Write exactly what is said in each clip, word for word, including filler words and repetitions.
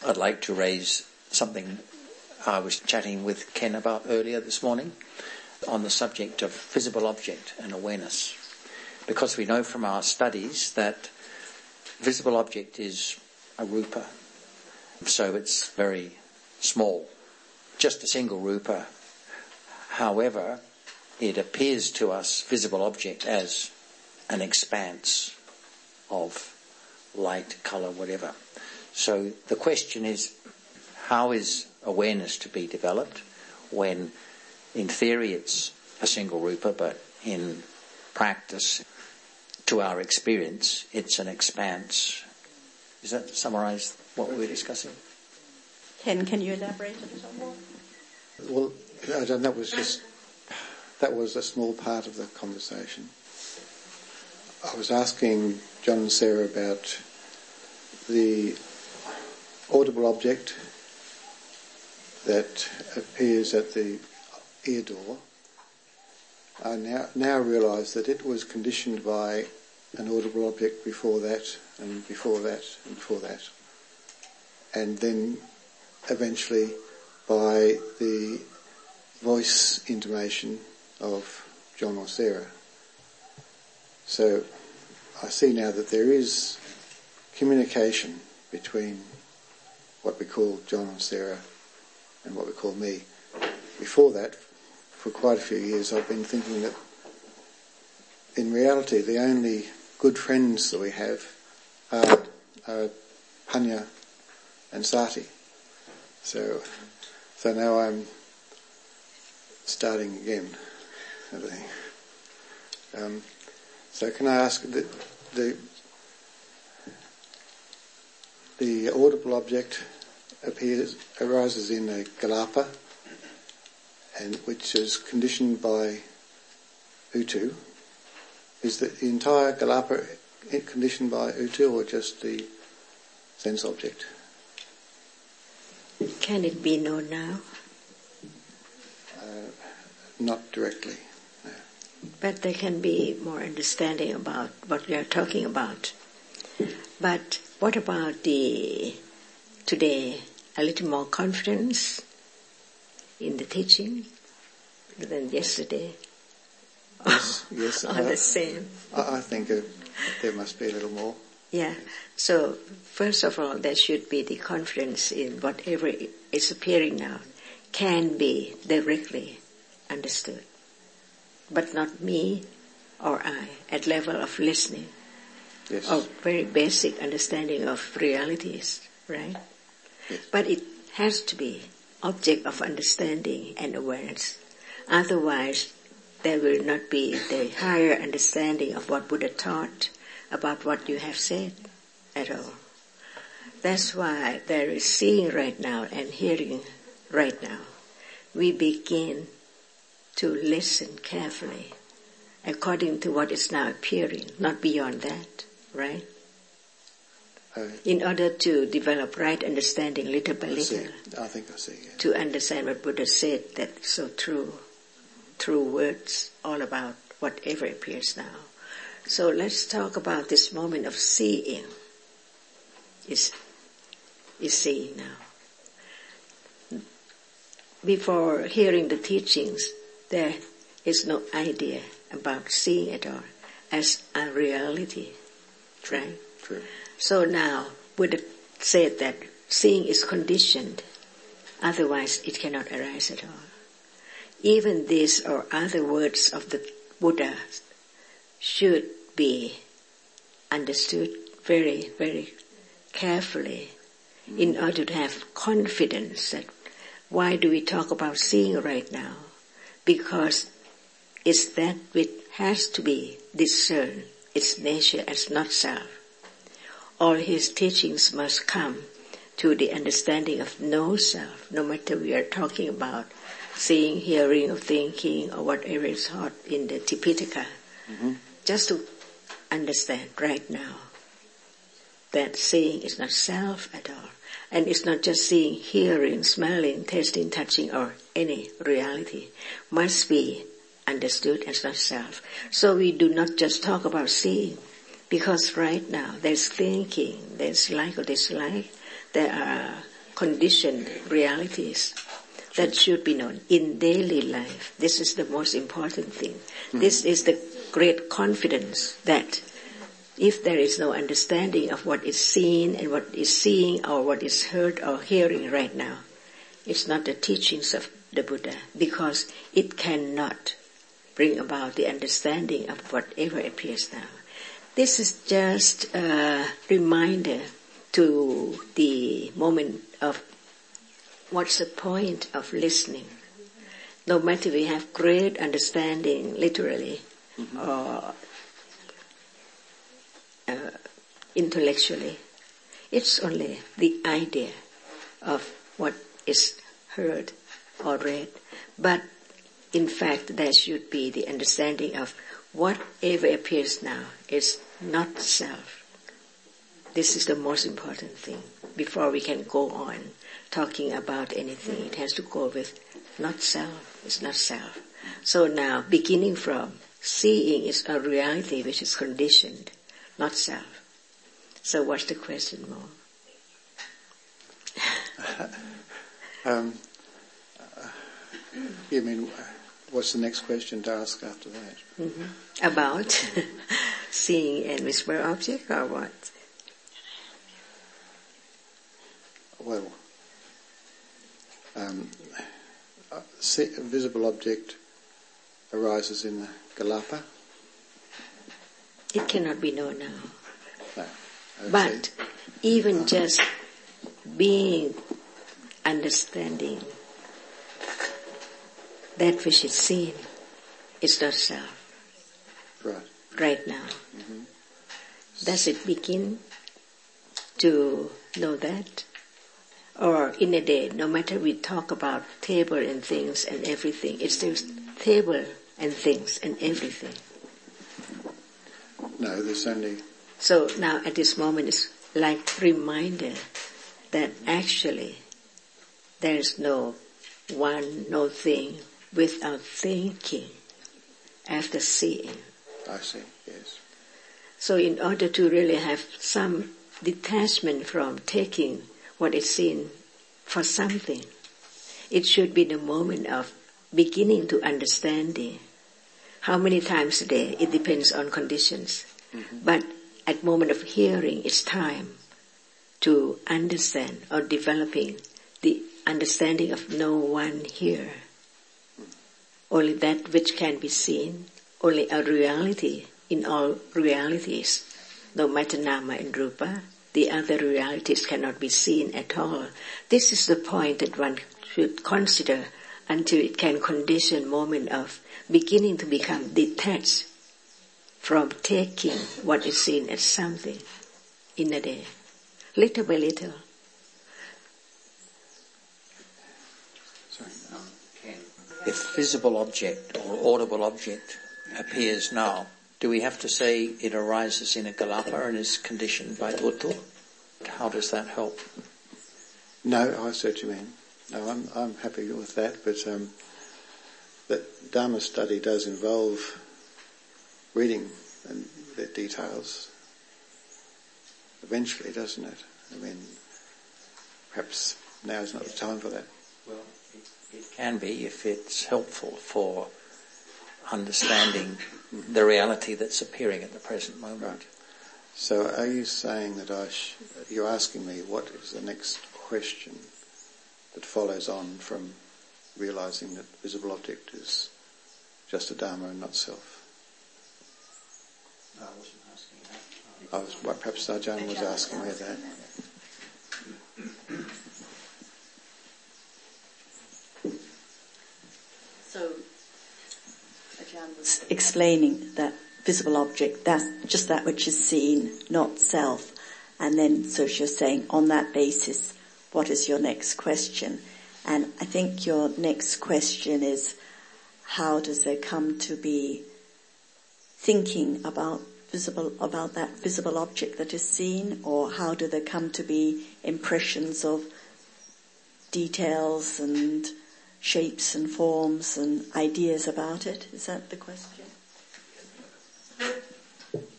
I'd like to raise something I was chatting with Ken about earlier this morning on the subject of visible object and awareness. Because we know from our studies that visible object is a rupa, so it's very small, just a single rupa. However, it appears to us, visible object, as an expanse of light, colour, whatever. So the question is, how is awareness to be developed when in theory it's a single rupa, but in practice, to our experience, it's an expanse? Does that summarise what we were discussing? Ken, can you elaborate a little more? Well, I don't, that was just, that was a small part of the conversation. I was asking John and Sarah about the audible object that appears at the ear door. I now, now realise that it was conditioned by an audible object before that, and before that, and before that. And then eventually by the voice intimation of John or Sarah. So I see now that there is communication between what we call John and Sarah and what we call me. Before that, for quite a few years, I've been thinking that in reality the only good friends that we have are, are Panya and Sati. So, so now I'm starting again. Um, so can I ask, the, the the audible object appears arises in a galapa, and which is conditioned by Utu. Is the entire galapa conditioned by Utu, or just the sense object? Can it be known now? Uh, not directly, no. But there can be more understanding about what we are talking about. But what about the today, a little more confidence in the teaching than yesterday? Yes, yes. Or the same? I, I think uh, there must be a little more. Yeah. So first of all, there should be the confidence in whatever is appearing now can be directly understood, but not me or I, at level of listening, yes. or very basic understanding of realities, right? Yes. But it has to be object of understanding and awareness. Otherwise, there will not be the higher understanding of what Buddha taught about what you have said at all. That's why there is seeing right now and hearing right now. We begin to listen carefully according to what is now appearing, not beyond that, right? Uh, In order to develop right understanding little by I little. see. I think I see, yeah. To understand what Buddha said, that's so true. True words, all about whatever appears now. So let's talk about this moment of seeing. Is is seeing now. Before hearing the teachings, there is no idea about seeing at all as a reality, right? True. So now Buddha said that seeing is conditioned, otherwise it cannot arise at all. Even these or other words of the Buddha should be understood very, very carefully mm. in order to have confidence that why do we talk about seeing right now? Because it's that which has to be discerned, its nature as not self. All his teachings must come to the understanding of no self, no matter we are talking about seeing, hearing, or thinking, or whatever is taught in the Tipitaka. Mm-hmm. Just to understand right now that seeing is not self at all. And it's not just seeing, hearing, smelling, tasting, touching, or any reality. Must be understood as not self. So we do not just talk about seeing, because right now there's thinking, there's like or dislike, there are conditioned realities that should be known in daily life. This is the most important thing. Mm-hmm. This is the great confidence that if there is no understanding of what is seen and what is seeing or what is heard or hearing right now, it's not the teachings of the Buddha, because it cannot bring about the understanding of whatever appears now. This is just a reminder to the moment of what's the point of listening. No matter we have great understanding literally mm-hmm. or uh, intellectually, it's only the idea of what is heard or read. But in fact, there should be the understanding of whatever appears now is not self. This is the most important thing. Before we can go on talking about anything, it has to go with not self. It's not self. So now, beginning from seeing is a reality which is conditioned, not self. So what's the question more? um, uh, you mean, what's the next question to ask after that? Mm-hmm. About seeing and visible object or what? Well, um, a visible object arises in the Galapa. It cannot be known now. No. But see. even just being understanding that which is seen is not self. Right. Right now. Mm-hmm. Does it begin to know that? Or in a day, no matter we talk about table and things and everything, it's still table and things and everything. No, there's only... So now at this moment it's like reminder that actually there is no one, no thing without thinking after seeing. I see, yes. So in order to really have some detachment from taking what is seen for something, it should be the moment of beginning to understanding. How many times a day? It depends on conditions. Mm-hmm. But at moment of hearing, it's time to understand or developing the understanding of no one here. Only that which can be seen, only a reality in all realities, no matter nama and rupa. The other realities cannot be seen at all. This is the point that one should consider until it can condition moment of beginning to become detached from taking what is seen as something in a day, little by little. Sorry, um, Ken. If visible object or audible object appears now, do we have to say it arises in a Galapa and is conditioned by Uttu? How does that help? No, I see what you mean. No, I'm I'm happy with that, but um, that Dharma study does involve reading and the details eventually, doesn't it? I mean, perhaps now is not the time for that. Well, it, it can be if it's helpful for understanding mm-hmm. the reality that's appearing at the present moment. Right. So are you saying that I sh- you're asking me what is the next question that follows on from realizing that visible object is just a Dharma and not self? No, I wasn't asking that. I was, well, perhaps Ajahn was asking me that. So Ajahn was explaining that visible object, that's just that which is seen, not self. And then, so you're saying, on that basis, what is your next question? And I think your next question is, how does there come to be thinking about visible, about that visible object that is seen, or how do there come to be impressions of details and shapes and forms and ideas about it? Is that the question?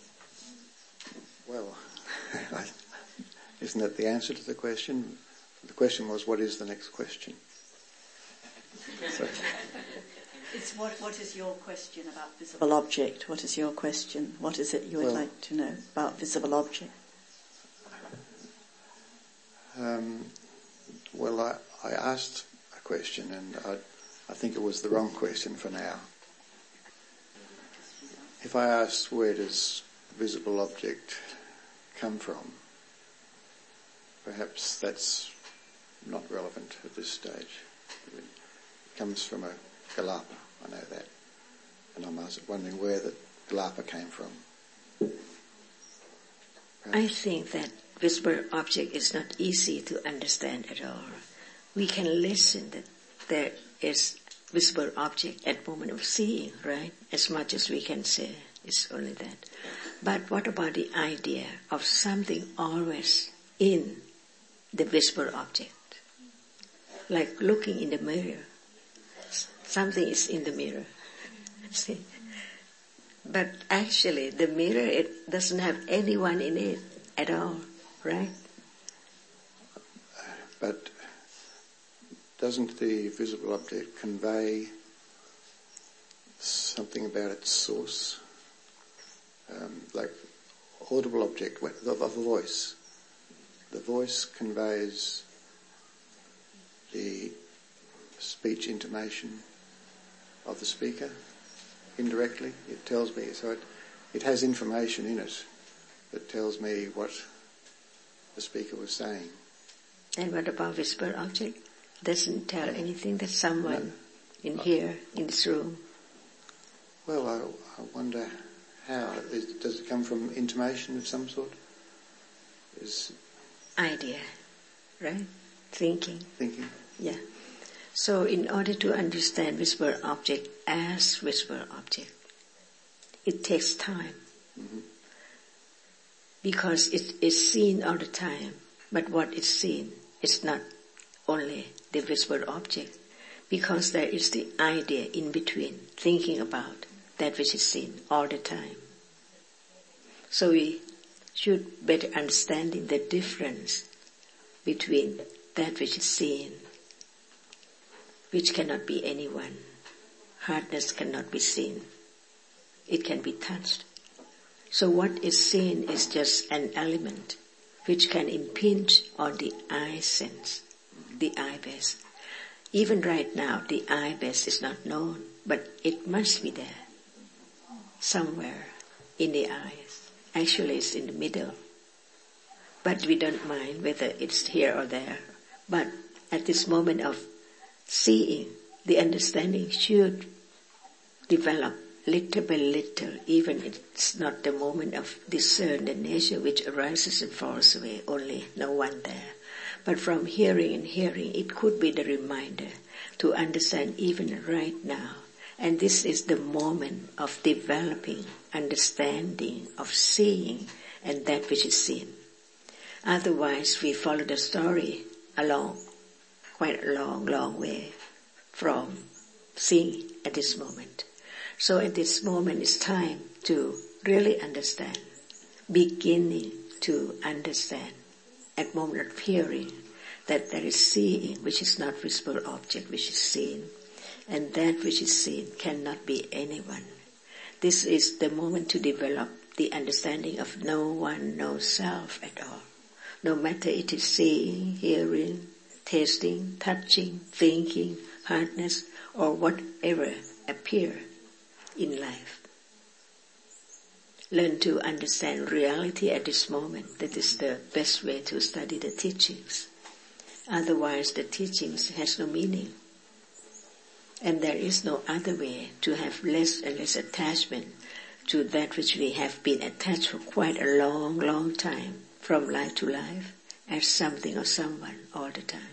Well, isn't that the answer to the question? The question was, what is the next question? So, it's what, what is your question about visible object? What is your question? What is it you would well, like to know about visible object? Um, well, I, I asked a question, and I, I think it was the wrong question for now. If I ask, where does visible object come from, perhaps that's not relevant at this stage. It comes from a Galapa, I know that. And I'm wondering where the Galapa came from. Perhaps. I think that visible object is not easy to understand at all. We can listen that there is visible object at moment of seeing, right? As much as we can say, it's only that. But what about the idea of something always in the visible object? Like looking in the mirror. Something is in the mirror. See? But actually the mirror, it doesn't have anyone in it at all, right? But doesn't the visible object convey something about its source? Um, like audible object of a voice. The voice conveys the speech intonation of the speaker indirectly. It tells me, so it, it has information in it that tells me what the speaker was saying. And what about visible object? Doesn't tell anything that someone no. in here, in this room. Well, I, I wonder how. Is, does it come from intimation of some sort? Is idea, right? Thinking. Thinking. Yeah. So in order to understand visible object as visible object, it takes time. Mm-hmm. Because it is seen all the time, but what is seen is not only the visible object, because there is the idea in between, thinking about that which is seen all the time. So we should better understanding the difference between that which is seen, which cannot be anyone. Hardness cannot be seen. It can be touched. So what is seen is just an element which can impinge on the eye sense, the eye base. Even right now, the eye base is not known, but it must be there, somewhere in the eyes. Actually, it's in the middle. But we don't mind whether it's here or there. But at this moment of seeing, the understanding should develop little by little, even it's not the moment of discern the nature which arises and falls away, only no one there. But from hearing and hearing, it could be the reminder to understand even right now. And this is the moment of developing understanding of seeing and that which is seen. Otherwise, we follow the story along, quite a long, long way from seeing at this moment. So at this moment it's time to really understand, beginning to understand at moment of hearing that there is seeing which is not visible object which is seen, and that which is seen cannot be anyone. This is the moment to develop the understanding of no one, no self at all. No matter it is seeing, hearing, tasting, touching, thinking, hardness, or whatever appear in life. Learn to understand reality at this moment. That is the best way to study the teachings. Otherwise the teachings has no meaning. And there is no other way to have less and less attachment to that which we have been attached for quite a long, long time, from life to life, as something or someone all the time.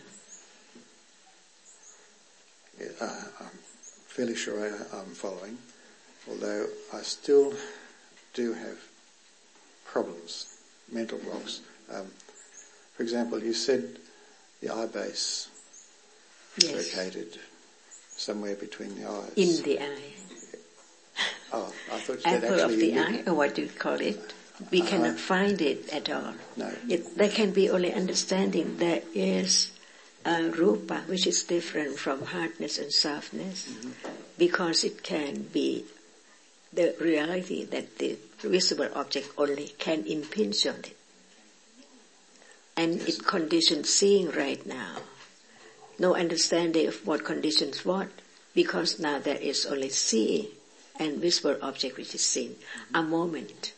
Yeah, uh, I'm fairly sure I, I'm following, although I still do have problems, mental blocks. Um, for example, you said the eye base is Yes. located somewhere between the eyes. In the eye. Oh, I thought you said Apple actually of the you eye, or what do you call it? We Uh-huh. cannot find it at all. No. It, there can be only understanding there is uh, rupa, which is different from hardness and softness, mm-hmm. because it can be the reality that the visible object only can impinge on it. And yes. It conditions seeing right now. No understanding of what conditions what, because now there is only seeing and visible object which is seen, a moment.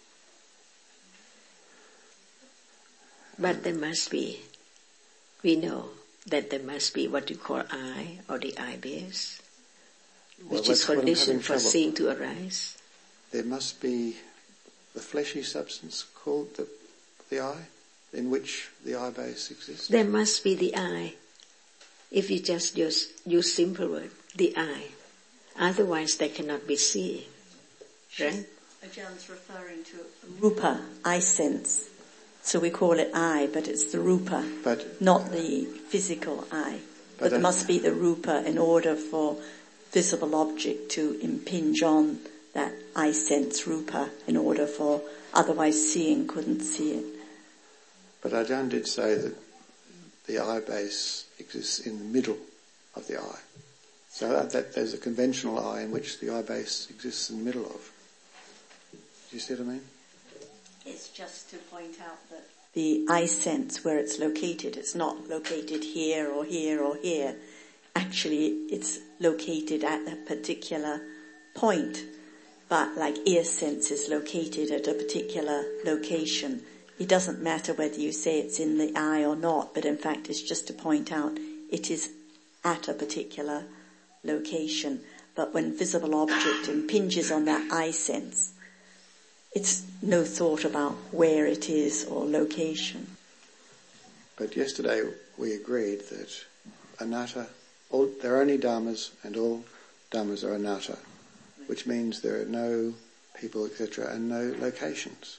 But there must be, we know that there must be what you call I, or the eye base, which well, is conditioned for trouble. Seeing to arise. There must be the fleshy substance called the, the eye, in which the eye base exists. There must be the eye. If you just use, use simple word, the eye. Otherwise they cannot be seen. Right? Ajahn referring to rupa, eye sense. So we call it eye, but it's the rupa, but, not the physical eye. But, but there must be the rupa in order for visible object to impinge on that eye sense rupa in order for, otherwise seeing couldn't see it. But Ajahn did say that the eye base exists in the middle of the eye. So that, that there's a conventional eye in which the eye base exists in the middle of. Do you see what I mean? It's just to point out that the eye sense where it's located, it's not located here or here or here. Actually, it's located at a particular point. But like ear sense is located at a particular location. It doesn't matter whether you say it's in the eye or not, but in fact it's just to point out it is at a particular location. But when visible object impinges on that eye sense, it's no thought about where it is or location. But yesterday we agreed that anatta, all, there are only dharmas and all dharmas are anatta, which means there are no people, et cetera, and no locations.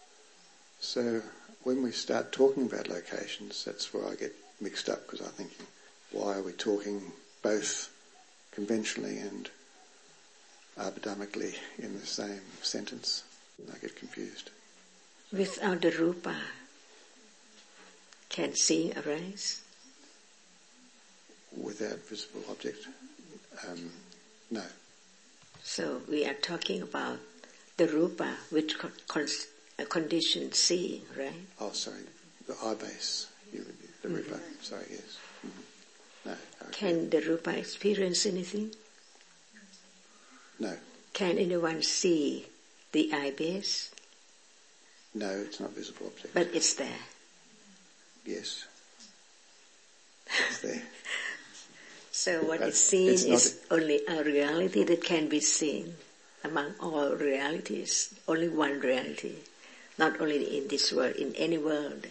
So when we start talking about locations, that's where I get mixed up, because I'm thinking, why are we talking both conventionally and abhidhamically in the same sentence? I get confused. Without the rupa, can seeing arise? Without visible object? Um, no. So we are talking about the rupa, which con- con- condition seeing, right? Oh, sorry, the eye base, you, the mm-hmm. rupa. Sorry, yes. Mm-hmm. No. Okay. Can the rupa experience anything? No. Can anyone see the eye base? No, it's not visible object. But it's there. Yes. It's there. So what but is seen is a... only a reality that can be seen. Among all realities, only one reality. Not only in this world, in any world.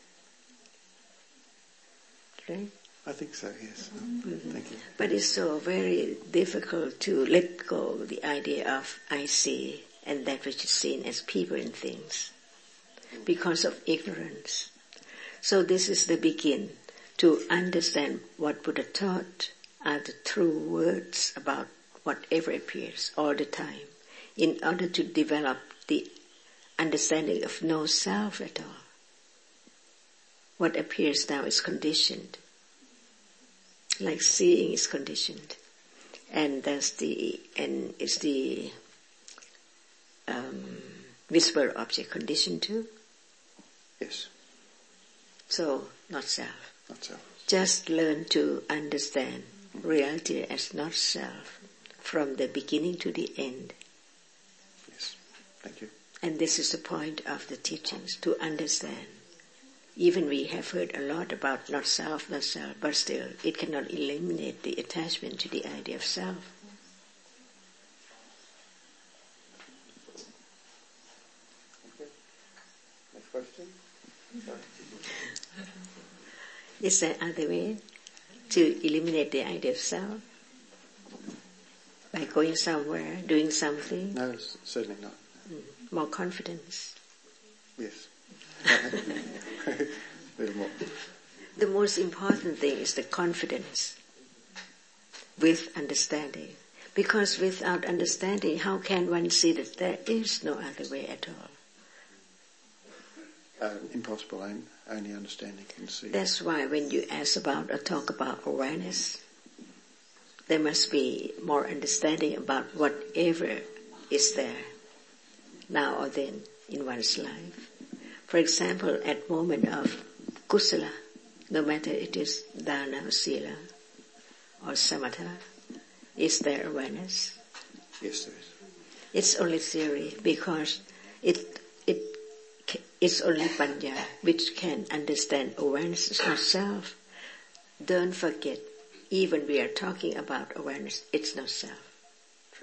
Right? I think so, yes. Mm-hmm. Thank you. But it's so very difficult to let go of the idea of I see and that which is seen as people and things because of ignorance. So this is the begin to understand what Buddha taught are the true words about whatever appears all the time in order to develop the understanding of no self at all. What appears now is conditioned. Like seeing is conditioned. And that's the, and is the um, visible object conditioned too? Yes. So, not self. Not self. Just learn to understand reality as not self from the beginning to the end. Yes. Thank you. And this is the point of the teachings, to understand. Even we have heard a lot about not self, not self, but still it cannot eliminate the attachment to the idea of self. Okay. Next question. Sorry. Is there other way to eliminate the idea of self? By going somewhere, doing something? No, certainly not. Mm. More confidence. Yes. A little more. The most important thing is the confidence with understanding. Because without understanding, how can one see that there is no other way at all? Uh, impossible, and only understanding can see. That's why when you ask about or talk about awareness, there must be more understanding about whatever is there now or then in one's life. For example, at moment of kusala, no matter it is dana or sila or samatha, is there awareness? Yes, there is. It's only theory because it it it's only panya which can understand awareness is not self. Don't forget, even we are talking about awareness, it's not self. True.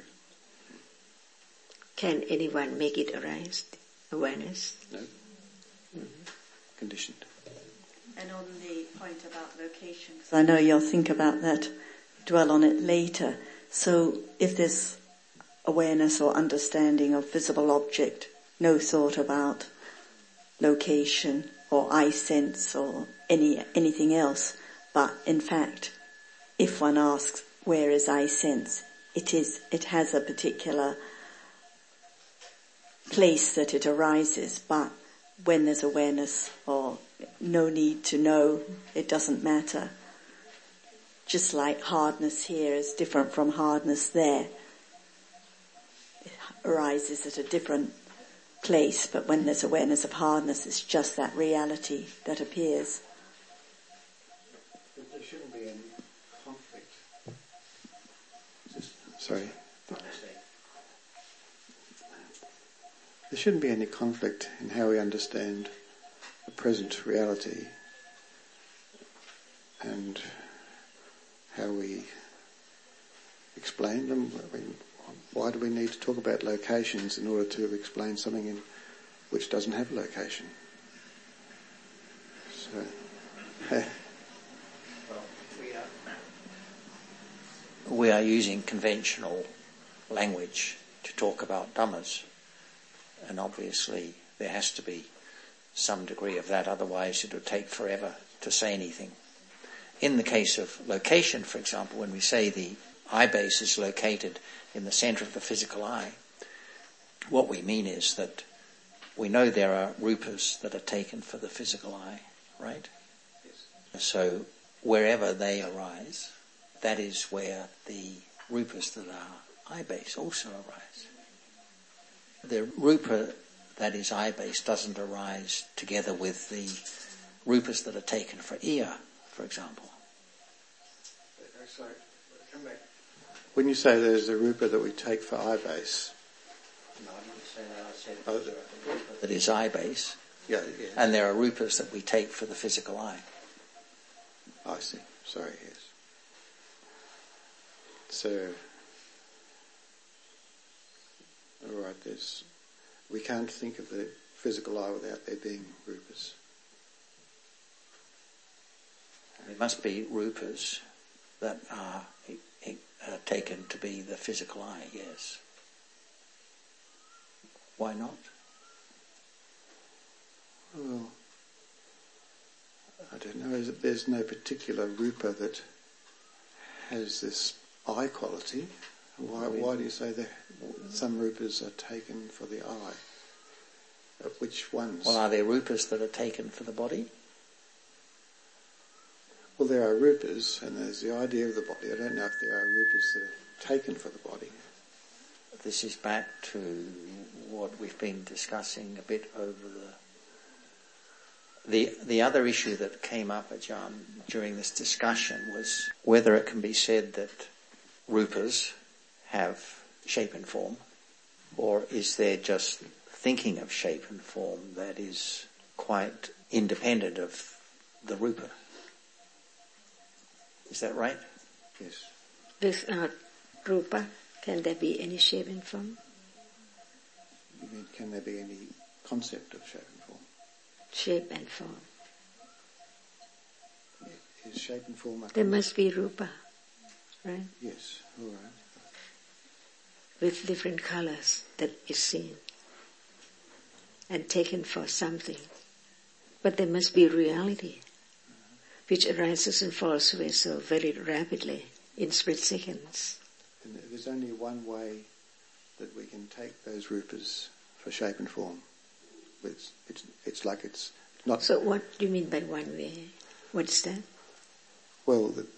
Can anyone make it arise? Awareness? No. Mm-hmm. Conditioned. And on the point about location, because I know you'll think about that, dwell on it later. So if there's awareness or understanding of visible object, no thought about location or eye sense or any anything else, but in fact, if one asks where is eye sense, it is it has a particular place that it arises, but when there's awareness or no need to know, it doesn't matter. Just like hardness here is different from hardness there. It arises at a different place, but when there's awareness of hardness, it's just that reality that appears. There shouldn't be any conflict. Just, sorry. There shouldn't be any conflict in how we understand the present reality and how we explain them. I mean, why do we need to talk about locations in order to explain something in which doesn't have a location? So, well, we are, we are using conventional language to talk about dhammas, and obviously there has to be some degree of that, otherwise it would take forever to say anything. In the case of location, for example, when we say the eye base is located in the centre of the physical eye, what we mean is that we know there are rupas that are taken for the physical eye, right? Yes. So wherever they arise, that is where the rupas that are eye base also arise. The rupa that is eye base doesn't arise together with the rupas that are taken for ear, for example. Sorry, come back. When you say there's a rupa that we take for eye base, no, I didn't say that. I said oh, there's a rupa that is eye base, yeah, yeah, and there are rupas that we take for the physical eye. I see. Sorry, yes. So, all right. There's we can't think of the physical eye without there being rupas. There must be rupas that are uh, taken to be the physical eye, yes. Why not? Well, I don't know. There's no particular rupa that has this eye quality. Why, why do you say that some rupas are taken for the eye? Uh, which ones? Well, are there rupas that are taken for the body? Well, there are rupas, and there's the idea of the body. I don't know if there are rupas that are taken for the body. This is back to what we've been discussing a bit over the... The, the other issue that came up, Ajahn, during this discussion was whether it can be said that rupas have shape and form, or is there just thinking of shape and form that is quite independent of the rupa? Is that right? Yes. Without rupa, can there be any shape and form? You mean, can there be any concept of shape and form? Shape and form. Is shape and form a There must be rupa, right? Yes, all right. With different colors that is seen and taken for something. But there must be reality, which arises and falls away so very rapidly in split seconds. And there's only one way that we can take those rupas for shape and form. It's, it's, it's like it's not. So what do you mean by one way? What's that? Well, the,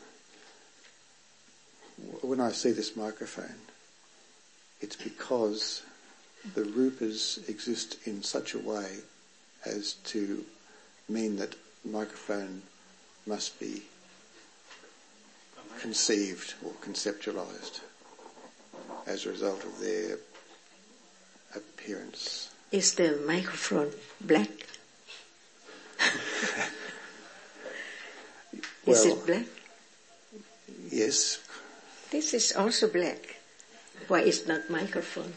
when I see this microphone, it's because the rupas exist in such a way as to mean that microphone must be conceived or conceptualized as a result of their appearance. Is the microphone black? Is Well, it black? Yes. This is also black. Why is not microphone?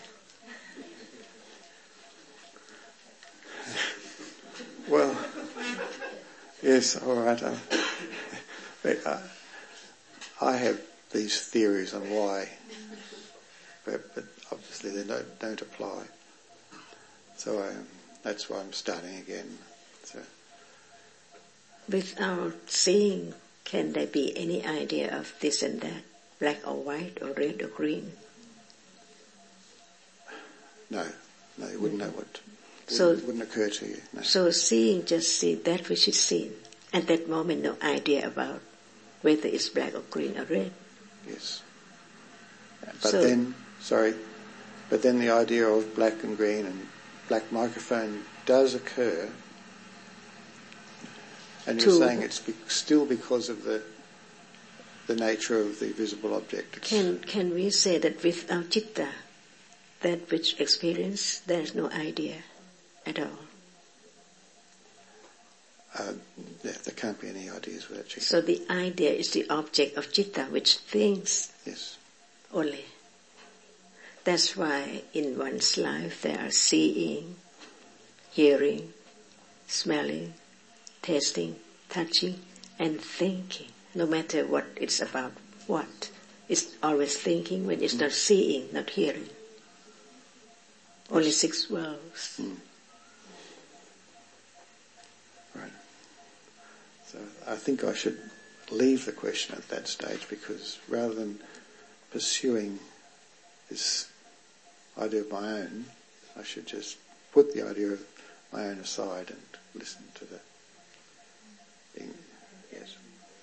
Well, yes, all right. Uh, but, uh, I have these theories on why, but, but obviously they don't, don't apply. So um, that's why I'm starting again. So. Without seeing, can there be any idea of this and that, black or white or red or green? No, no, you wouldn't know what. Wouldn't, So, wouldn't occur to you. No. So seeing, just see that which is seen. At that moment, no idea about whether it's black or green or red. Yes. But So, then, sorry, but then the idea of black and green and black microphone does occur, and you're to, saying it's be, still because of the the nature of the visible object. It's, can can we say that without citta, that which experience, there is no idea at all? uh, yeah, there can't be any ideas without citta. So the idea is the object of citta, which thinks Yes. only. That's why in one's life there are seeing, hearing, smelling, tasting, touching, and thinking. No matter what it's about, what. It's always thinking when it's mm. not seeing, not hearing. Only yes. six worlds. Mm. Right. So I think I should leave the question at that stage, because rather than pursuing this idea of my own, I should just put the idea of my own aside and listen to the thing. Yes.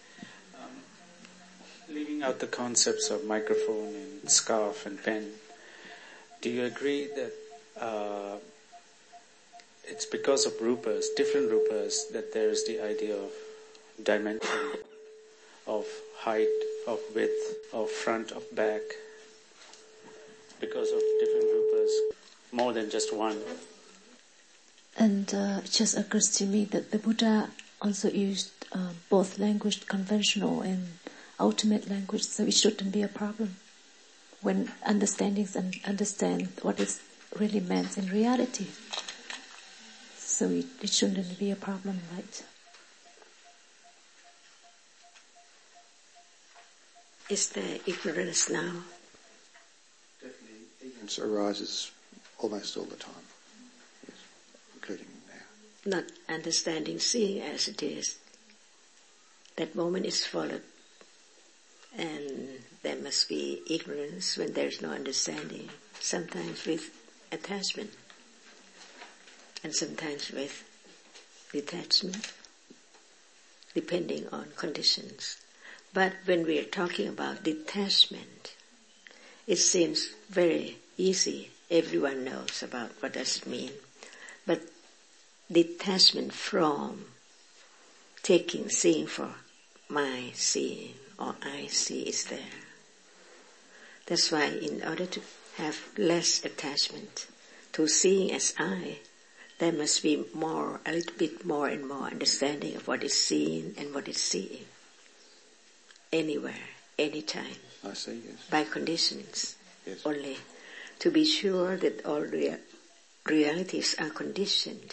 Um, leaving out the concepts of microphone and scarf and pen, do you agree that uh, it's because of rupas, different rupas, that there is the idea of dimension, of height, of width, of front, of back, because of different rupas, more than just one? And uh, it just occurs to me that the Buddha also used uh, both language, conventional and ultimate language, so it shouldn't be a problem when understandings and understand what is really meant in reality. So it, it shouldn't be a problem, right? Is there ignorance now? Definitely, ignorance arises almost all the time, yes, including now. Not understanding, seeing as it is. That moment is followed, and there must be ignorance when there is no understanding, sometimes with attachment, and sometimes with detachment, depending on conditions. But when we are talking about detachment, it seems very easy. Everyone knows about what does it mean. But detachment from taking seeing for my seeing or I see is there. That's why in order to have less attachment to seeing as I, there must be more, a little bit more and more understanding of what is seen and what is seeing. Anywhere, anytime. I see, yes. By conditions. Yes. Only. To be sure that all rea- realities are conditioned.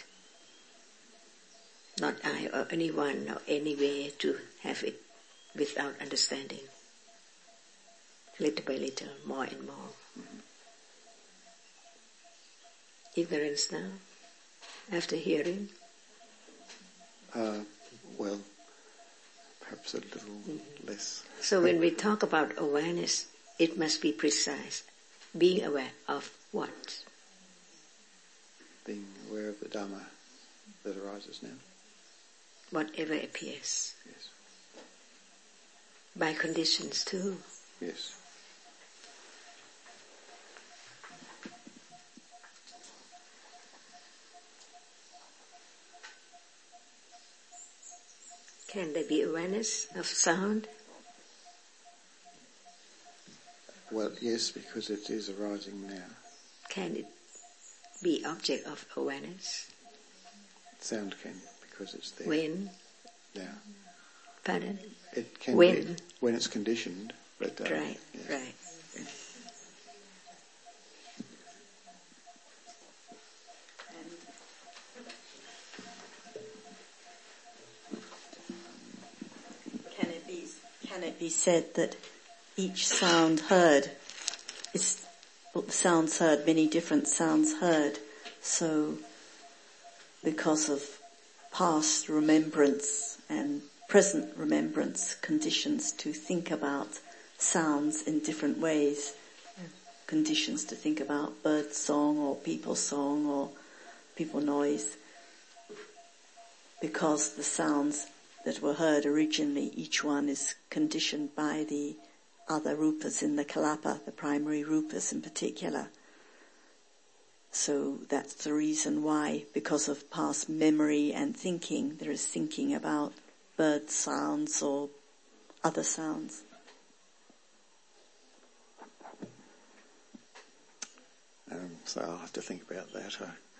Not I or anyone or any way to have it without understanding. Little by little, more and more. Mm-hmm. Ignorance now, after hearing? Uh, well, perhaps a little mm-hmm. less. So when we talk about awareness, it must be precise. Being aware of what? Being aware of the Dhamma that arises now. whatever appears. Yes. By conditions too. Yes. Can there be awareness of sound? Well, yes, because it is arising now. Can it be object of awareness? Sound can, because it's there. When? Now. Pardon? It can when? be when it's conditioned, but uh, right, yes. right. Can it be? Can it be said that each sound heard is well, the sounds heard, many different sounds heard. So, because of past remembrance and present remembrance, conditions to think about sounds in different ways, conditions to think about bird song or people song or people noise, because the sounds that were heard originally, each one is conditioned by the other rupas in the kalapa, the primary rupas in particular. So that's the reason why, because of past memory and thinking, there is thinking about bird sounds or other sounds. Um, so I'll have to think about that.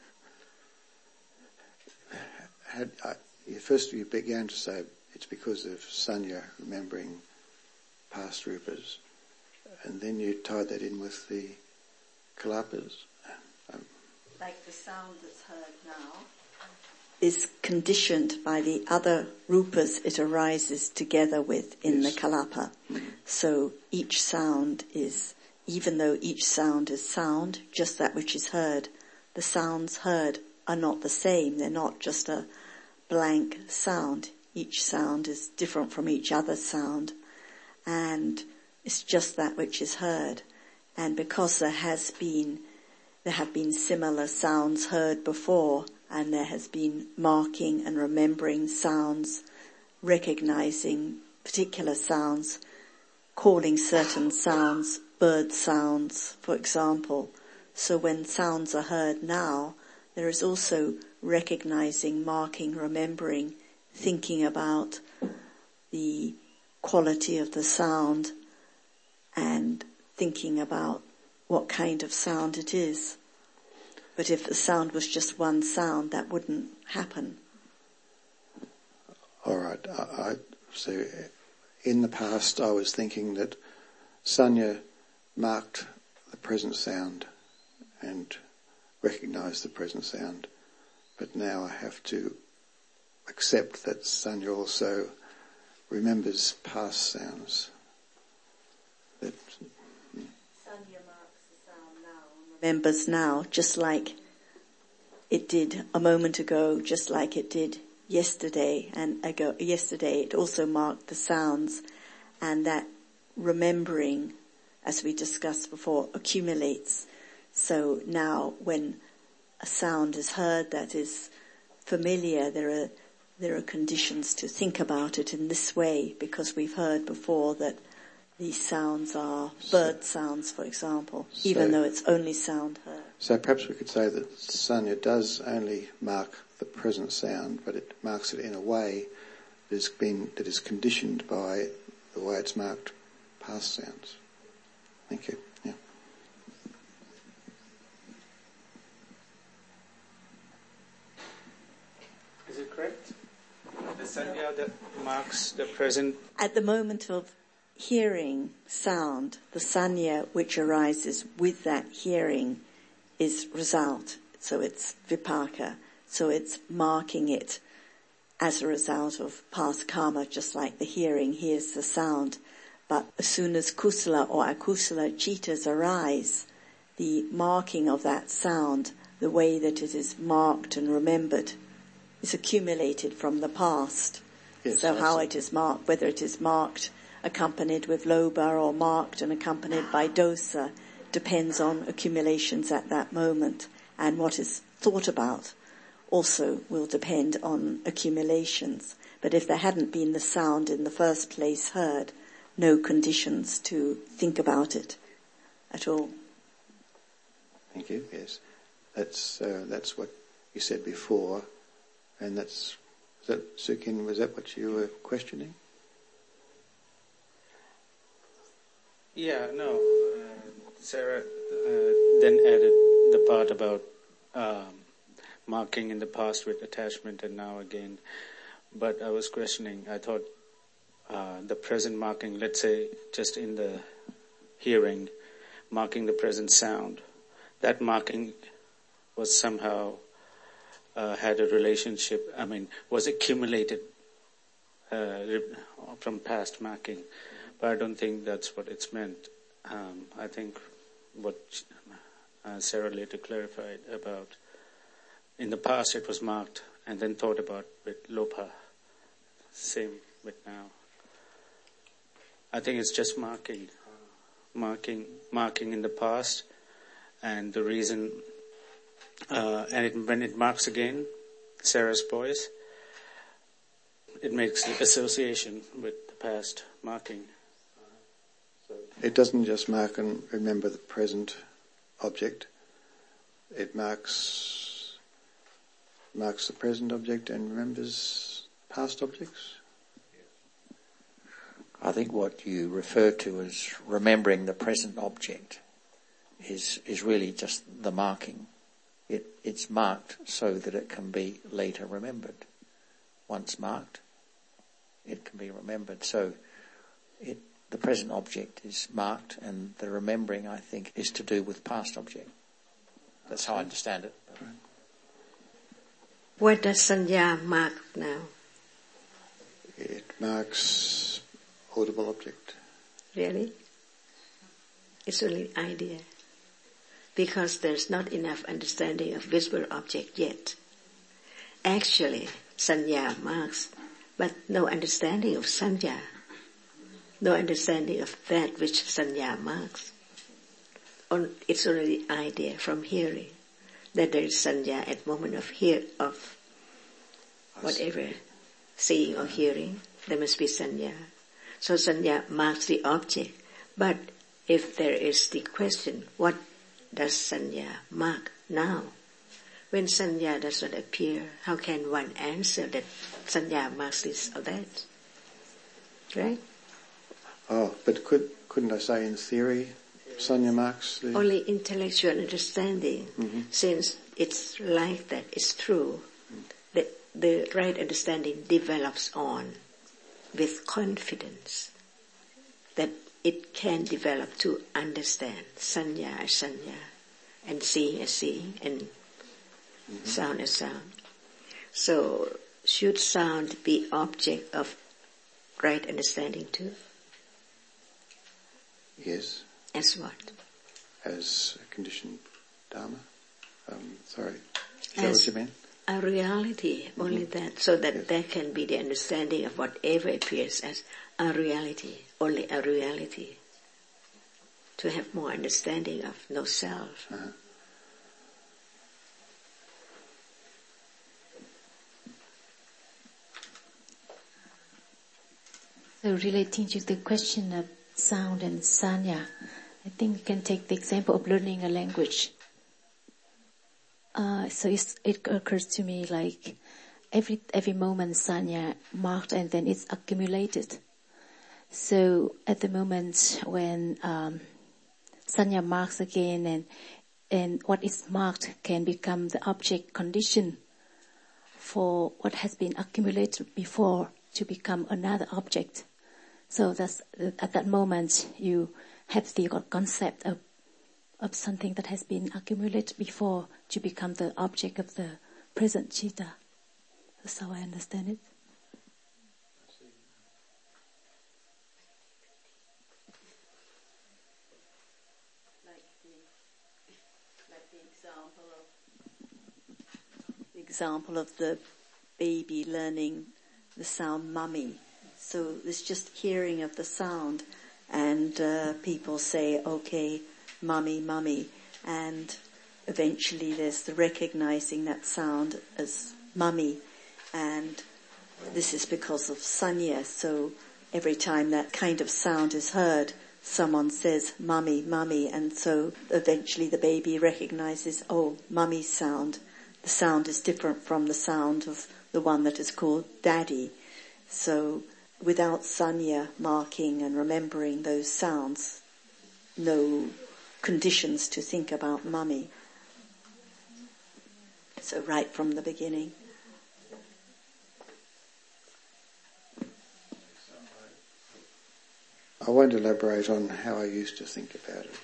I had, I, first you began to say it's because of sanya remembering past rupas, and then you tied that in with the kalapas. Um, like the sound that's heard now is conditioned by the other rupas it arises together with in yes. the kalapa. Mm. So each sound is, even though each sound is sound, just that which is heard, the sounds heard are not the same. They're not just a blank sound. Each sound is different from each other sound, and it's just that which is heard. And because there has been, there have been similar sounds heard before, and there has been marking and remembering sounds, recognizing particular sounds, calling certain sounds bird sounds, for example. So when sounds are heard now, there is also recognizing, marking, remembering, thinking about the quality of the sound and thinking about what kind of sound it is. But if the sound was just one sound, that wouldn't happen. All right. I, I, so in the past, I was thinking that sanya marked the present sound and recognized the present sound. But now I have to accept that sanya also remembers past sounds. That Sanya marks the sound now and remembers now, just like it did a moment ago, just like it did yesterday. And ago, yesterday it also marked the sounds, and that remembering, as we discussed before, accumulates. So now when a sound is heard that is familiar, there are there are conditions to think about it in this way, because we've heard before that these sounds are bird sounds, for example, so, even though it's only sound heard. So perhaps we could say that sanya does only mark the present sound, but it marks it in a way that has been that is conditioned by the way it's marked past sounds. Thank you. Yeah. Is it correct? The sanya that marks the present. At the moment of hearing sound, the sanya which arises with that hearing is result. So it's vipaka. So it's marking it as a result of past karma, just like the hearing hears the sound. But as soon as kusala or akusala citas arise, the marking of that sound, the way that it is marked and remembered, is accumulated from the past. Yes, so how it is marked, whether it is marked accompanied with lobha or marked and accompanied by dosa, depends on accumulations at that moment and what is thought about also will depend on accumulations. But if there hadn't been the sound in the first place heard, no conditions to think about it at all. Thank you. Yes, that's uh, that's what you said before, and that's is that Sukin. Was that what you were questioning? Yeah, no. Uh, Sarah uh, then added the part about um, marking in the past with attachment and now again. But I was questioning, I thought uh, the present marking, let's say just in the hearing, marking the present sound, that marking was somehow uh, had a relationship, I mean, was accumulated uh, from past marking. But I don't think that's what it's meant. Um, I think what uh, Sarah later clarified about, in the past it was marked and then thought about with Lobha. Same with now. I think it's just marking, marking, marking in the past, and the reason, uh, and it, when it marks again, Sarah's voice, it makes the association with the past marking. It doesn't just mark and remember the present object. It marks marks the present object and remembers past objects. I think what you refer to as remembering the present object is is really just the marking. It it's marked so that it can be later remembered. Once marked, it can be remembered. So it the present object is marked, and the remembering, I think, is to do with past object. That's how I understand it. What does sanya mark now? It marks audible object. Really? It's only idea. Because there's not enough understanding of visible object yet. Actually, sanya marks, but no understanding of sanya. No understanding of that which sanya marks. On, it's only idea from hearing that there is sanya at moment of hear of whatever seeing or hearing. There must be sanya. So sanya marks the object. But if there is the question, what does sanya mark now? When sanya does not appear, how can one answer that sanya marks this or that? Right? Oh, but could, couldn't I say in theory, sanya marks the... Only intellectual understanding, mm-hmm. since it's like that, it's true, mm. that the right understanding develops on with confidence, that it can develop to understand sanya as sanya, and seeing as seeing, and mm-hmm. sound as sound. So, should sound be object of right understanding too? Yes. As what? As a conditioned dharma. Um, sorry. Is as that what you mean? A reality, mm-hmm. only that, so that yes. there can be the understanding of whatever appears as a reality, only a reality. To have more understanding of no self. Uh-huh. So relating to the question of sound and sanya, I think you can take the example of learning a language. Uh, so it's, it occurs to me like every every moment sanya marked and then it's accumulated. So at the moment when um, sanya marks again and and what is marked can become the object condition for what has been accumulated before to become another object. So that's, at that moment you have the concept of of something that has been accumulated before to become the object of the present citta. That's how I understand it. Like the, like the example of the example of the baby learning the sound mummy. So there's just hearing of the sound, and uh, people say, okay, mummy, mummy, and eventually there's the recognizing that sound as mummy, and this is because of sanya. So every time that kind of sound is heard, someone says mummy, mummy, and so eventually the baby recognizes, oh, mummy's sound. The sound is different from the sound of the one that is called daddy. So without sanya marking and remembering those sounds, no conditions to think about mummy. So right from the beginning. I won't elaborate on how I used to think about it.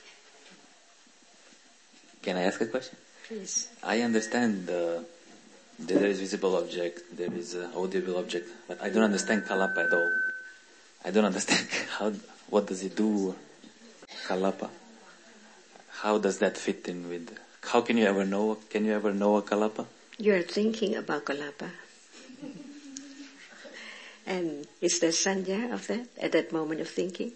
Can I ask a question? Please. I understand uh, that there is visible object, there is uh, audible object, but I don't understand kalapa at all. I don't understand how, what does it do, kalapa? How does that fit in with, how can you ever know, can you ever know a kalapa? You are thinking about kalapa. And is there sanya of that at that moment of thinking?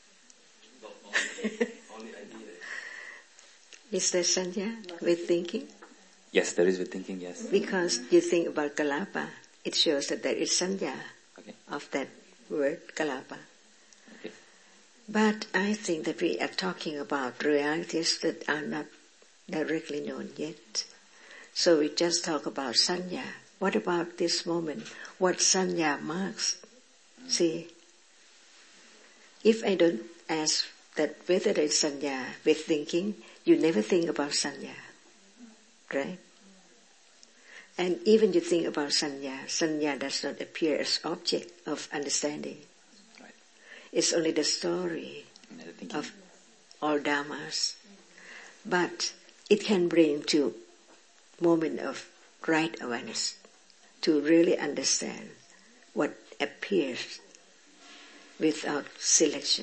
Is there sanya with thinking? Yes, there is with thinking, yes. Because you think about kalapa, it shows that there is sanya Okay. of that word kalapa. Okay. But I think that we are talking about realities that are not directly known yet. So we just talk about sanya. What about this moment? What sanya marks? See, if I don't ask that whether there is sanya with thinking, you never think about sanya, right? And even you think about sanya, sanya does not appear as object of understanding. Right. It's only the story Thinking. of all dhammas. But it can bring to moment of right awareness, to really understand what appears without selection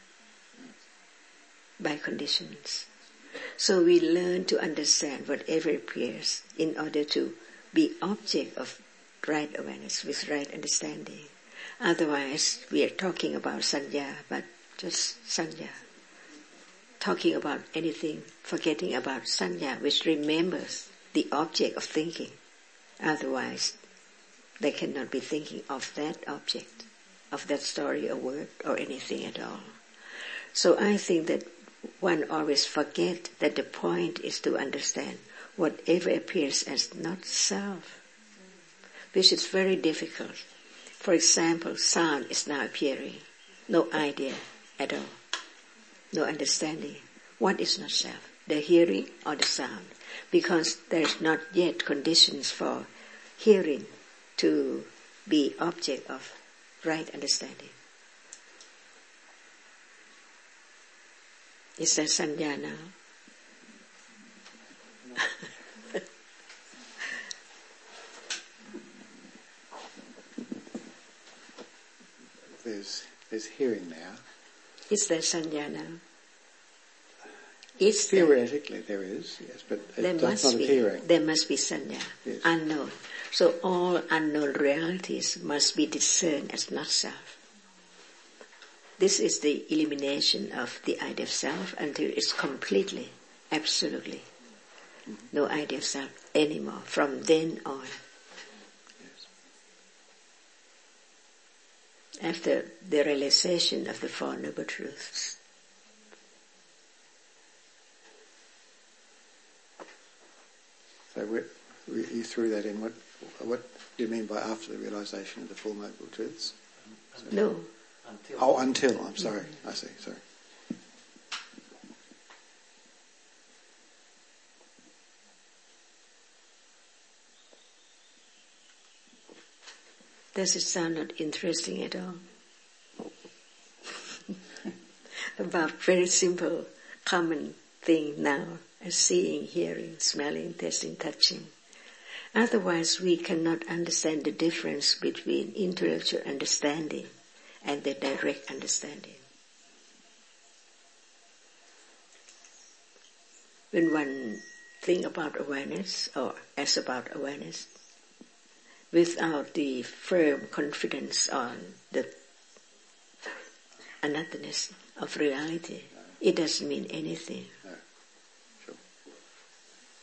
by conditions. So we learn to understand whatever appears in order to be object of right awareness with right understanding. Otherwise, we are talking about sanya, but just sanya. Talking about anything, forgetting about sanya, which remembers the object of thinking. Otherwise, they cannot be thinking of that object, of that story or word or anything at all. So I think that one always forget that the point is to understand whatever appears as not self, which is very difficult. For example, sound is now appearing, no idea at all, no understanding. What is not self? The hearing or the sound? Because there is not yet conditions for hearing to be object of right understanding. Is there sanya now? There's there's hearing now. Is there sanya now? Is Theoretically there is, yes, but it, there that's must not a be, hearing. there must be sanya, Yes. unknown. So all unknown realities must be discerned as not self. This is the elimination of the idea of self until it's completely, absolutely, mm-hmm. no idea of self anymore from then on. Yes. After the realization of the Four Noble Truths. So we, we, you threw that in. What what do you mean by after the realization of the Four Noble Truths? So, No. Until. Oh, until. I'm sorry. Mm-hmm. I see. Sorry. Does it sound not interesting at all? About very simple, common thing now, as seeing, hearing, smelling, tasting, touching. Otherwise we cannot understand the difference between intellectual understanding and the direct understanding. When one thinks about awareness, or as about awareness, without the firm confidence on the anothernness of reality, it doesn't mean anything. No. Sure.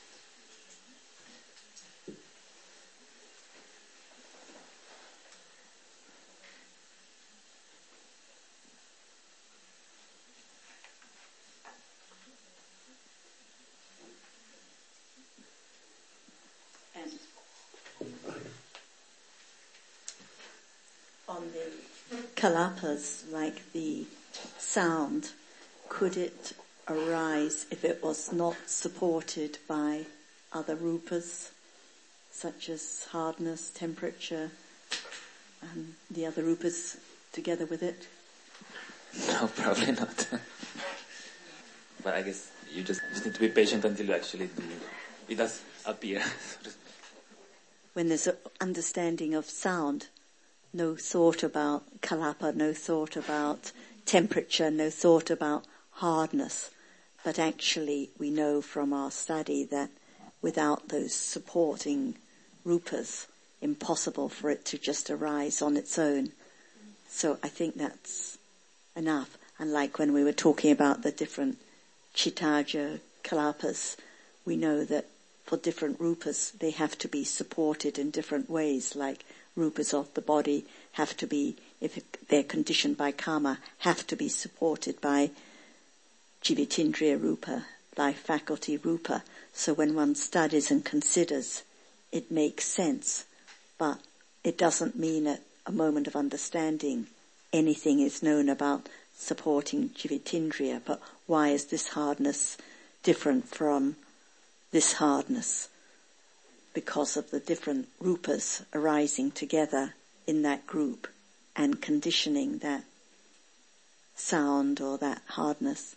On the kalapas, like the sound, could it arise if it was not supported by other rupas, such as hardness, temperature, and the other rupas together with it? No, probably not. But I guess you just, just need to be patient until you actually do. It does appear. When there's an understanding of sound, no thought about kalapa, no thought about temperature, no thought about hardness. But actually we know from our study that without those supporting rupas, impossible for it to just arise on its own. So I think that's enough. And like when we were talking about the different chittaja kalapas, we know that for different rupas they have to be supported in different ways, like rupas of the body have to be, if they're conditioned by karma, have to be supported by jivitindriya rupa, life faculty rupa. So when one studies and considers, it makes sense. But it doesn't mean at a moment of understanding anything is known about supporting jivitindriya. But why is this hardness different from this hardness? Because of the different rupas arising together in that group and conditioning that sound or that hardness.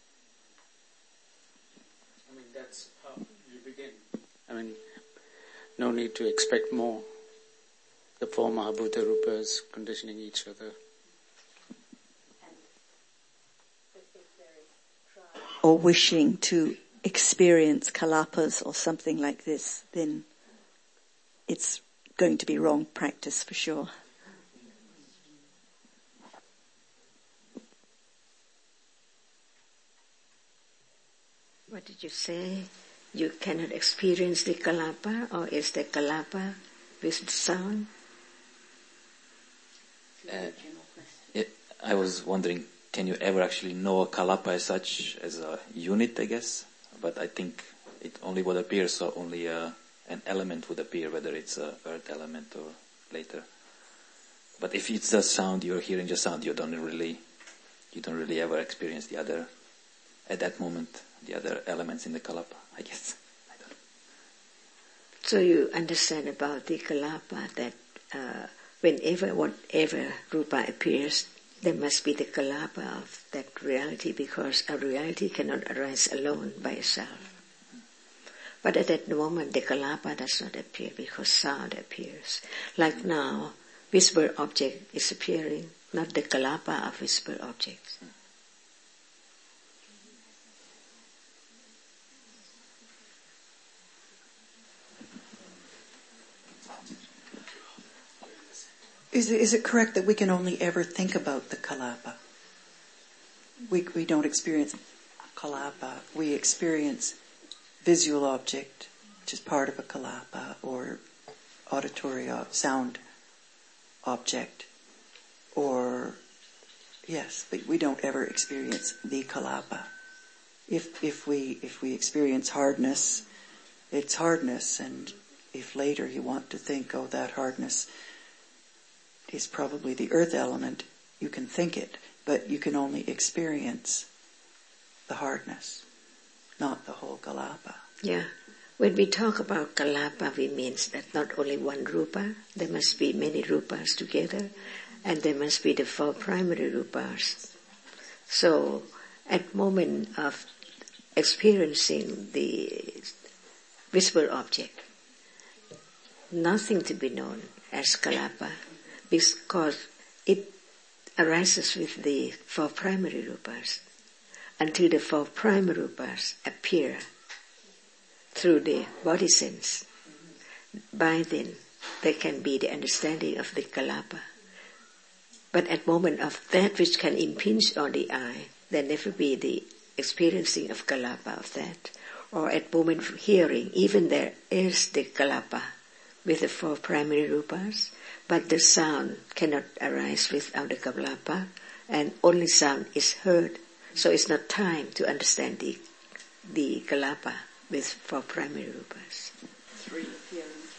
I mean, that's how you begin. I mean, no need to expect more. The four Mahabhuta rupas conditioning each other. Or wishing to experience kalapas or something like this, then it's going to be wrong practice for sure. What did you say? You cannot experience the kalapa, or is the kalapa with sound? Uh, it, I was wondering, can you ever actually know a kalapa as such, as a unit, I guess? But I think it only would appear, so only uh, an element would appear, whether it's a earth element or later. But if it's a sound, you're hearing just sound, you don't really, you don't really ever experience the other, at that moment, the other elements in the kalapa, I guess. I don't know. So you understand about the kalapa that uh, whenever, whatever rupa appears, there must be the kalapa of that reality, because a reality cannot arise alone by itself. But at that moment, the kalapa does not appear because sound appears. Like now, visible object is appearing, not the kalapa of visible objects. Is it, is it correct that we can only ever think about the kalapa? We, we don't experience kalapa. We experience visual object, which is part of a kalapa, or auditory ob- sound object, or, yes, but we don't ever experience the kalapa. If, if we, if we experience hardness, it's hardness, and if later you want to think, oh, that hardness is probably the earth element, you can think it, but you can only experience the hardness, not the whole kalapa. Yeah. When we talk about kalapa, we mean that not only one rupa, there must be many rupas together, and there must be the four primary rupas. So, at moment of experiencing the visible object, nothing to be known as kalapa, because it arises with the four primary rupas. Until the four primary rupas appear through the body sense, by then there can be the understanding of the kalapa. But at moment of that which can impinge on the eye, there never be the experiencing of kalapa of that. Or at moment of hearing, even there is the kalapa with the four primary rupas, but the sound cannot arise without the kalapa, and only sound is heard. So it's not time to understand the the kalapa with four primary rupas. Three appearances.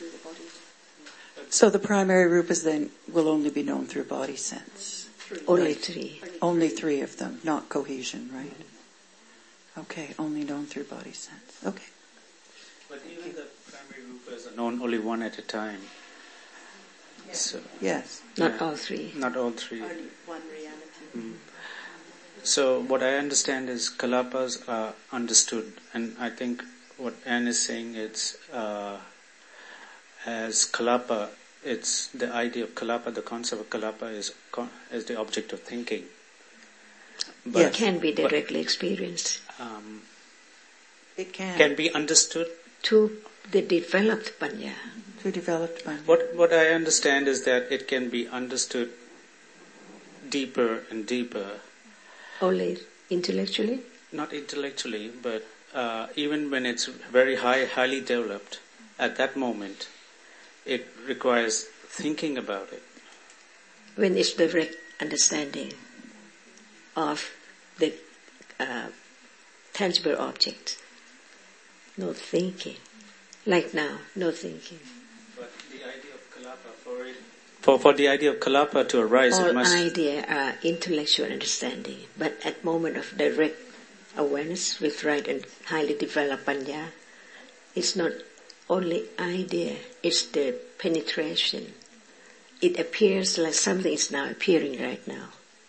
So the primary rupas then will only be known through body sense? Only three. Only three of them, not cohesion, right? Okay, only known through body sense. Okay. But even the primary rupas are known only one at a time. Yes. So, yes. Not yeah, all three. Not all three. Only one reality. Mm. So what I understand is kalapas are understood, and I think what Anne is saying is uh, as kalapa, it's the idea of kalapa, the concept of kalapa is is the object of thinking. But it can be directly but, experienced. Um, it can. Can be understood. To the developed panya. To developed panya. What, what I understand is that it can be understood deeper and deeper. Only intellectually? Not intellectually, but uh, even when it's very high, highly developed, at that moment, it requires thinking about it. When it's direct understanding of the uh, tangible object. No thinking. Like now, no thinking. But the idea of kalapa, for it, for, for the idea of kalapa to arise, all it must... idea are intellectual understanding, but at moment of direct awareness with right and highly developed panya, it's not only idea, it's the penetration. It appears like something is now appearing right now.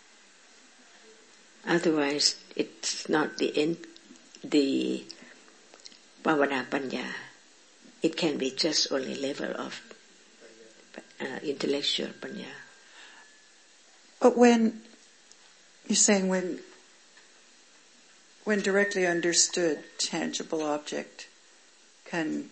Otherwise, it's not the in, the Bhavana Panya. It can be just only level of uh, intellectual Panya. But when, you're saying when, when directly understood, tangible object can,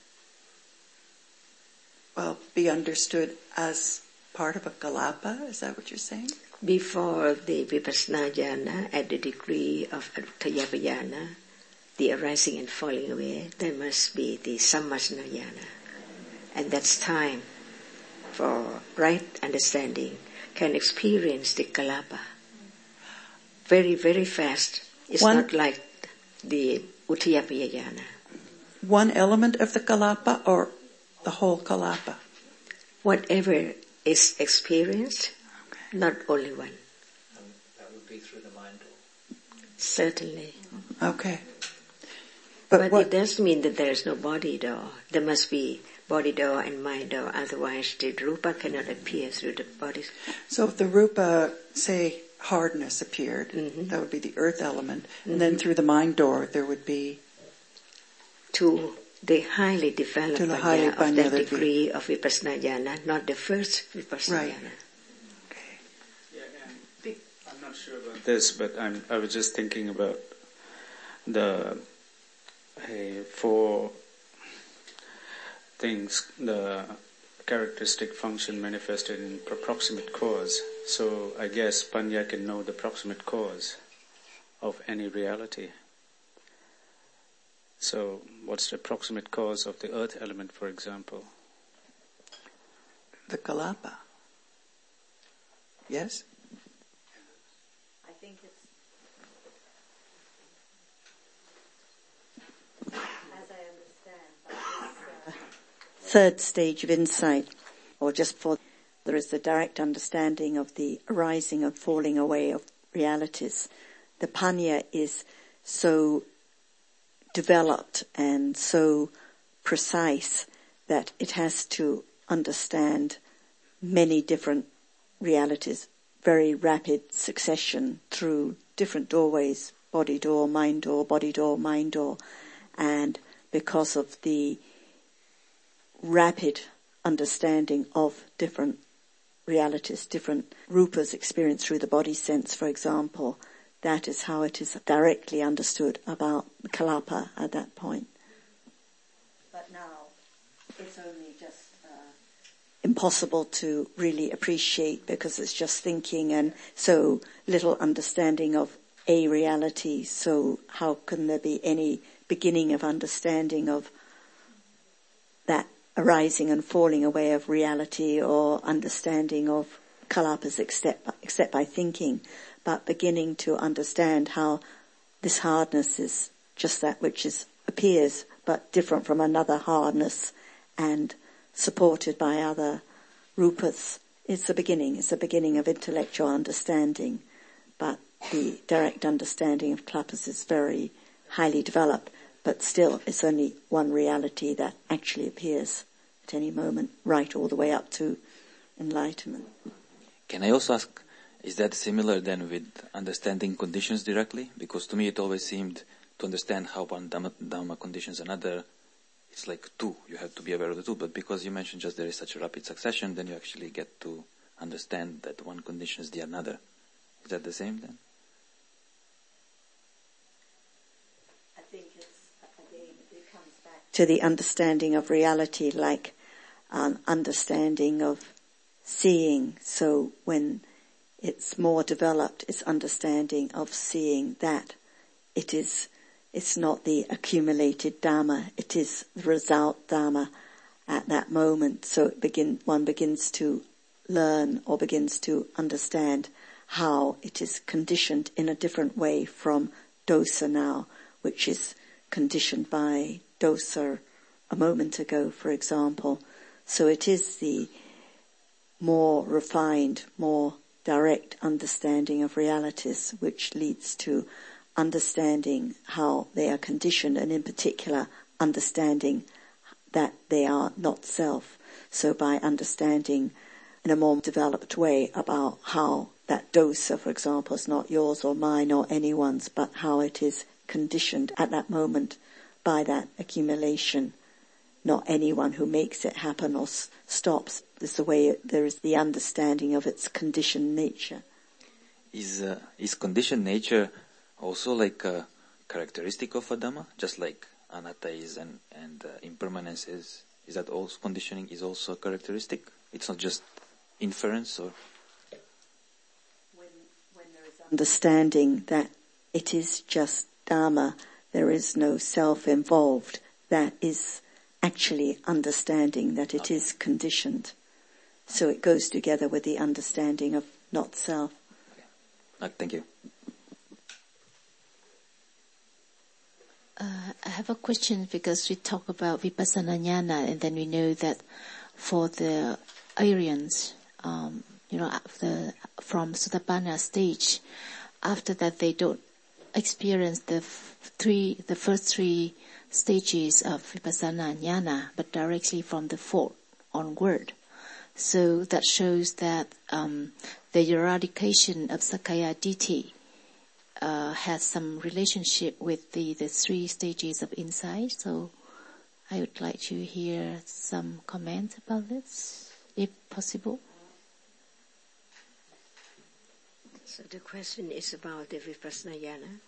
well, be understood as part of a kalapa, is that what you're saying? Before the vipassana jhana, at the degree of Tayapayana, the arising and falling away, there must be the sammasana jhana. And that's time for right understanding, can experience the kalapa. Very, very fast. It's One, not like the Uttiyapaya jhana. One element of the kalapa or the whole kalapa? Whatever is experienced, okay. Not only one. Um, that would be through the mind door. Certainly. Okay. But, but it does mean that there is no body door. There must be body door and mind door, otherwise the rupa cannot appear through the body. So if the rupa, say, hardness appeared, mm-hmm. that would be the earth element, mm-hmm. and then through the mind door there would be... To the highly developed to the panya highly of panya that degree be... of vipassana jhana, not the first vipassana right. jhana. Okay. Yeah, and I'm not sure about this, but I'm, I was just thinking about the uh, four things, the characteristic function manifested in proximate cause. So I guess panya can know the proximate cause of any reality. So what's the proximate cause of the earth element, for example? The kalapa. Yes? I think it's, as I understand, by this uh, third stage of insight, or just for, there is the direct understanding of the arising and falling away of realities. The panya is so developed and so precise that it has to understand many different realities, very rapid succession through different doorways, body door, mind door, body door, mind door, and because of the rapid understanding of different realities, different rupas experienced through the body sense, for example, that is how it is directly understood about kalapa at that point. But now it's only just uh, impossible to really appreciate because it's just thinking and so little understanding of a reality. So how can there be any beginning of understanding of that arising and falling away of reality or understanding of kalapas except, except by thinking? But beginning to understand how this hardness is just that which is appears, but different from another hardness, and supported by other rupas. It's the beginning. It's the beginning of intellectual understanding. But the direct understanding of klapas is very highly developed. But still, it's only one reality that actually appears at any moment, right all the way up to enlightenment. Can I also ask, is that similar then with understanding conditions directly? Because to me it always seemed to understand how one dhamma, dhamma conditions another, it's like two. You have to be aware of the two. But because you mentioned just there is such a rapid succession, then you actually get to understand that one conditions the another. Is that the same then? I think it's, again, it comes back to the understanding of reality, like um, understanding of seeing. So when it's more developed, it's understanding of seeing that it is, it's not the accumulated dharma, it is the result dharma at that moment. So it begin, one begins to learn or begins to understand how it is conditioned in a different way from dosa now, which is conditioned by dosa a moment ago, for example. So it is the more refined, more direct understanding of realities which leads to understanding how they are conditioned, and in particular understanding that they are not self. So by understanding in a more developed way about how that dosa, for example, is not yours or mine or anyone's, but how it is conditioned at that moment by that accumulation. Not anyone who makes it happen or s- stops. There's the way it, there is the understanding of its conditioned nature. Is uh, is conditioned nature also like a characteristic of a dhamma, just like anatta is and and uh, impermanence is? Is that also conditioning is also a characteristic? It's not just inference, or when when there is understanding that it is just dharma, there is no self involved. That is actually understanding that it is conditioned. So it goes together with the understanding of not self. okay. uh, thank you. Uh, I have a question because we talk about vipassana jnana, and then we know that for the Aryans, um, you know, after, from Sotapanna stage, after that they don't experience the f- three, the first three stages of vipassana jnana, but directly from the fourth onward. So that shows that um, the eradication of Sakaya Ditti uh, has some relationship with the, the three stages of insight. So I would like to hear some comment about this, if possible. So the question is about the vipassana jnana.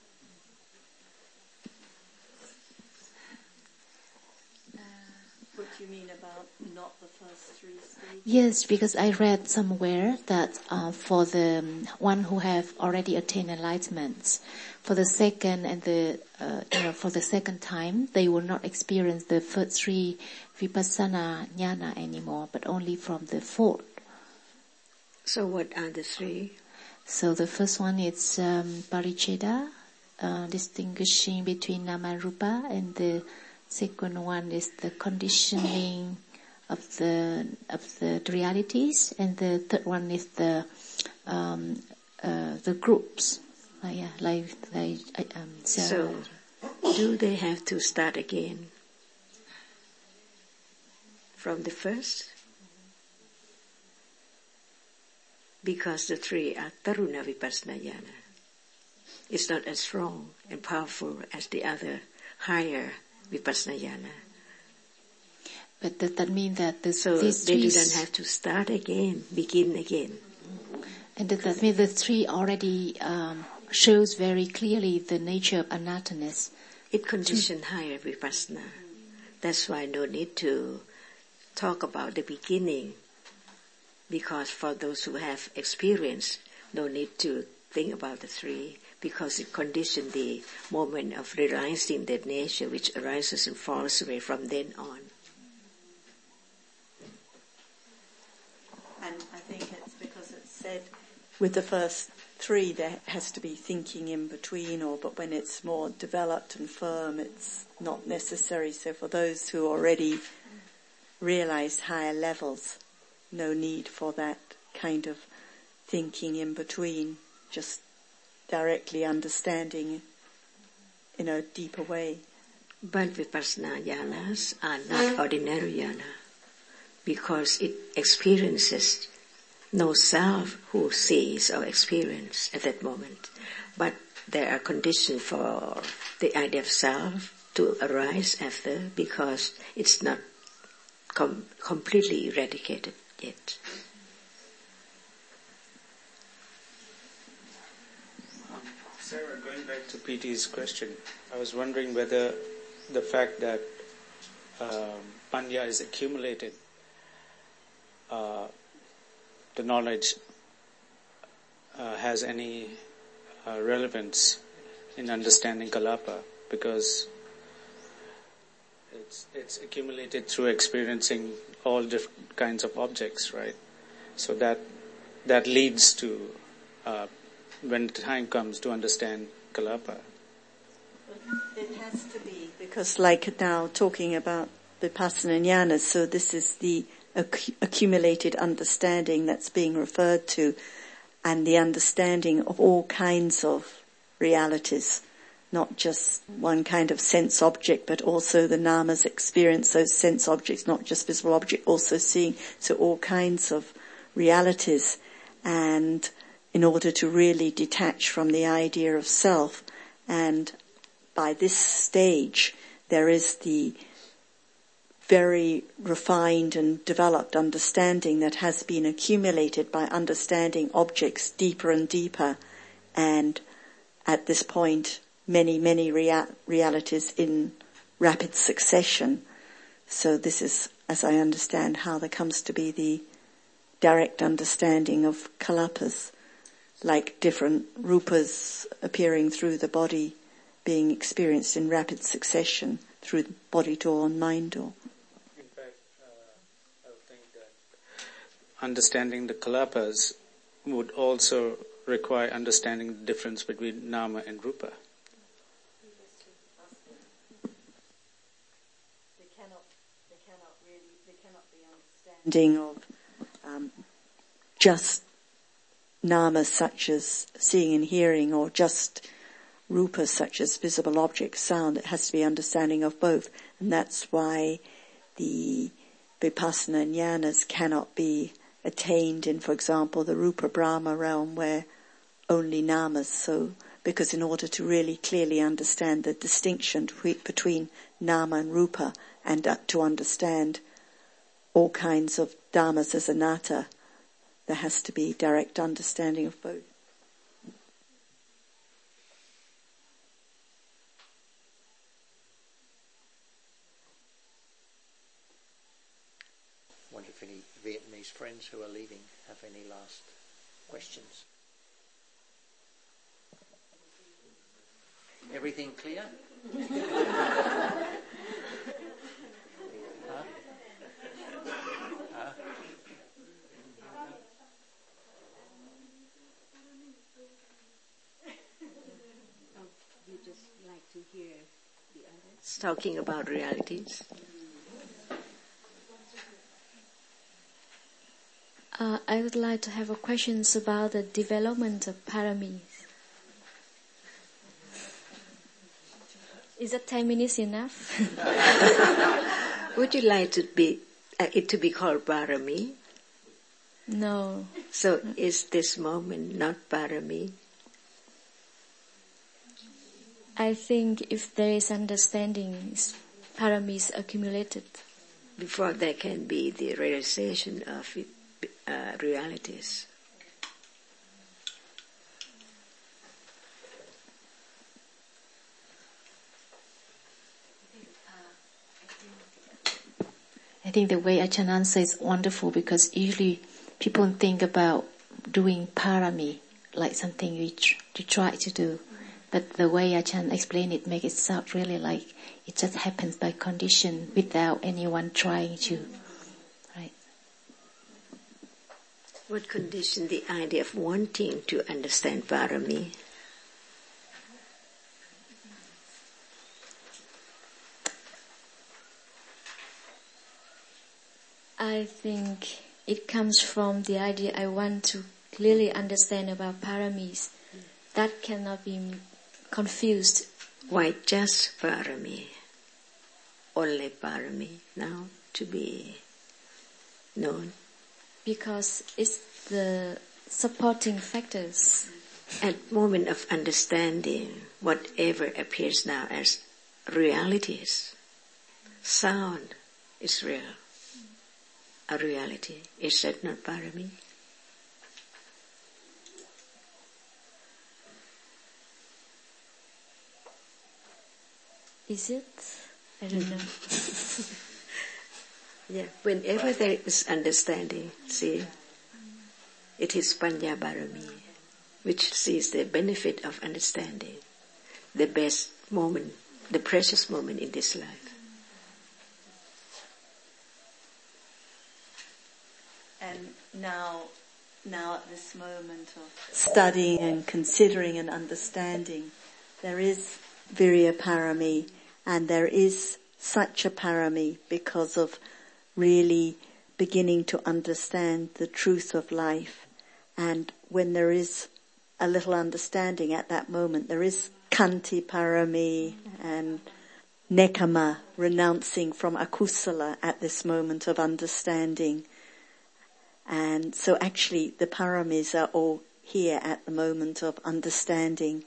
What do you mean about not the first three stages? Yes, because I read somewhere that uh, for the um, one who have already attained enlightenment, for the second and the uh, you know for the second time, they will not experience the first three vipassana jnana anymore, but only from the fourth. So what are the three? So the first one is um, paricheda, uh, distinguishing between nama and rupa, and the second one is the conditioning of the of the realities, and the third one is the um, uh, the groups. Uh, yeah, like like um, so, So, do they have to start again from the first? Because the three are Taruna Vipassana Jnana. It's not as strong and powerful as the other higher Vipassana Jnana. But does that mean that the, So these they three don't have to start again, begin again. And does that mean the three already um, shows very clearly the nature of anattanness? It conditions higher Vipassana. That's why no need to talk about the beginning. Because for those who have experience, no need to think about the three, because it conditions the moment of realizing that nature which arises and falls away from then on. And I think it's because it's said with the first three there has to be thinking in between, or but when it's more developed and firm, it's not necessary. So for those who already realize higher levels. No need for that kind of thinking in between, just directly understanding in a deeper way. But vipassana jhanas are not ordinary jhana, because it experiences no self who sees or experience at that moment. But there are conditions for the idea of self to arise after, because it's not com- completely eradicated yet. Um, Sarah, going back to P T's question, I was wondering whether the fact that um, panya is accumulated, uh, the knowledge uh, has any uh, relevance in understanding kalapa, because it's it's accumulated through experiencing all different kinds of objects, right? So that that leads to uh, when the time comes to understand kalapa. It has to be, because like now talking about vipassana jnana, so this is the acc- accumulated understanding that's being referred to, and the understanding of all kinds of realities, not just one kind of sense object, but also the namas experience those sense objects, not just visible object, also seeing, so all kinds of realities. And in order to really detach from the idea of self, and by this stage there is the very refined and developed understanding that has been accumulated by understanding objects deeper and deeper, and at this point many, many rea- realities in rapid succession. So this is, as I understand, how there comes to be the direct understanding of kalapas, like different rupas appearing through the body, being experienced in rapid succession through the body door and mind door. In fact, uh, I would think that understanding the kalapas would also require understanding the difference between nama and rupa. They cannot, they cannot really, they cannot be understanding of um, just namas such as seeing and hearing, or just rupas such as visible objects, sound. It has to be understanding of both, and that's why the vipassana jnanas cannot be attained in, for example, the rupa brahma realm where only namas. So, because in order to really clearly understand the distinction between nama and rupa, and uh, to understand all kinds of dhammas as anatta, there has to be direct understanding of both. I wonder if any Vietnamese friends who are leaving have any last questions. Everything clear? Huh? Huh? You just like to hear the others talking about realities. Uh, I would like to have a questions about the development of paramis. Is that ten minutes enough? Would you like to be uh, it to be called parami? No. So is this moment not parami? I think if there is understanding, paramis accumulated. Before there can be the realization of it, uh, realities. I think the way Ajahn answers is wonderful, because usually people think about doing parami like something you, tr- you try to do. But the way Ajahn explained it makes it sound really like it just happens by condition without anyone trying to. Right? What condition the idea of wanting to understand parami? I think it comes from the idea I want to clearly understand about paramis. That cannot be confused. Why just parami? Only parami now to be known? Because it's the supporting factors. At moment of understanding, whatever appears now as realities, sound is real, a reality. Is that not parami? Is it? I don't know. Yeah, whenever there is understanding, see, it is Panya Barami, which sees the benefit of understanding, the best moment, the precious moment in this life. And now, now at this moment of studying and considering and understanding, there is Virya Parami, and there is Satya Parami because of really beginning to understand the truth of life. And when there is a little understanding at that moment, there is Kanti Parami and Nekama, renouncing from akusala at this moment of understanding. And so actually the paramis are all here at the moment of understanding.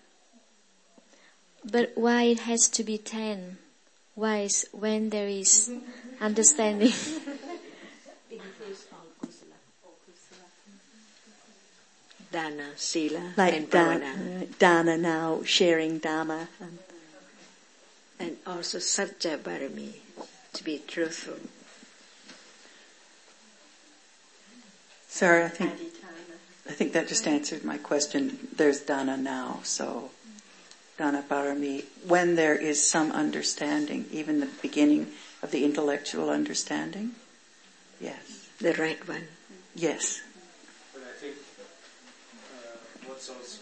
But why it has to be ten? Why is when there is understanding? Dana, Sila, like and da- Bhavana. Dana now, sharing Dharma. And, and also Satya Barami, to be truthful. Sarah, I think, I think that just answered my question. There's Dana now, so Dana Parami, when there is some understanding, even the beginning of the intellectual understanding. Yes. The right one. Yes. But I think uh, what's also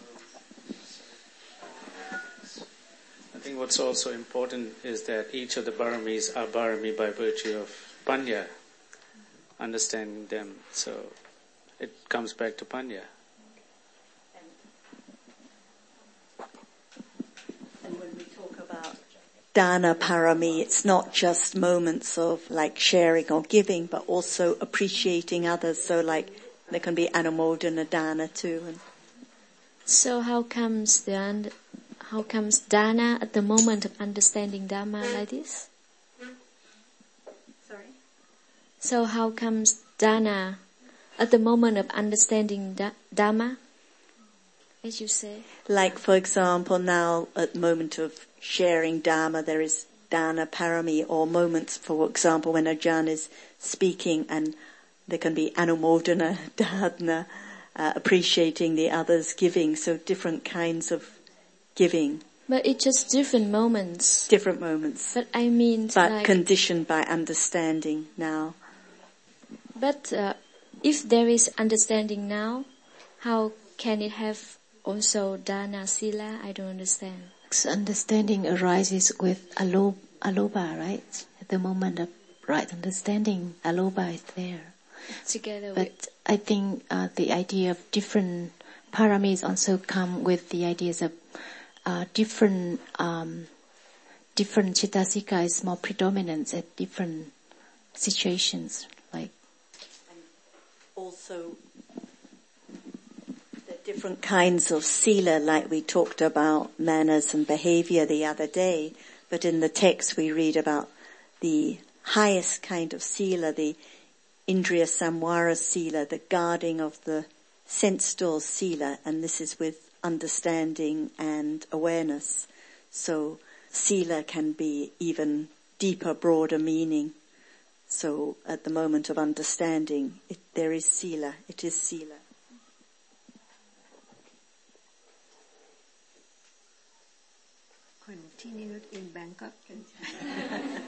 I think what's also important is that each of the baramis are barami by virtue of panya, understanding them. So it comes back to panya. and when we talk about Dana Parami, it's not just moments of like sharing or giving, but also appreciating others. So like there can be Anumodana Dana too. And So how comes the und- how comes Dana at the moment of understanding Dharma like this? Sorry? So how comes Dana at the moment of understanding da- Dharma, as you say? Like for example now at the moment of sharing Dharma there is Dana Parami, or moments for example when Ajahn is speaking and there can be Anumodana Dana, uh, appreciating the others giving, so different kinds of giving. But it's just different moments. Different moments. But I mean But like... conditioned by understanding now. But uh, if there is understanding now, how can it have also Dana Sila? I don't understand. So understanding arises with alo- aloba, right? At the moment of right understanding, aloba is there. Together but with... I think uh, the idea of different paramis also come with the ideas of uh, different um, different Chittasika is more predominant at different situations. Like and also the different kinds of sila, like we talked about manners and behavior the other day, but in the text we read about the highest kind of sila, the Indriya Samvara sila, the guarding of the sense doors sila, and this is with understanding and awareness. So sila can be even deeper, broader meaning. So at the moment of understanding, it, there is sila, it is sila. Continued in Bangkok.